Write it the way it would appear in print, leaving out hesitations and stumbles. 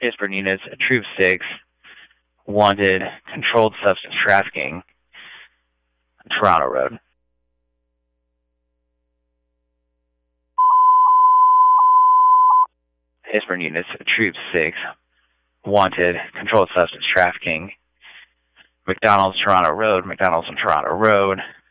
Pittsburgh units, Troop 6, wanted controlled substance trafficking, Toronto Road. Pittsburgh units, Troop 6, wanted controlled substance trafficking, McDonald's, Toronto Road, McDonald's on Toronto Road.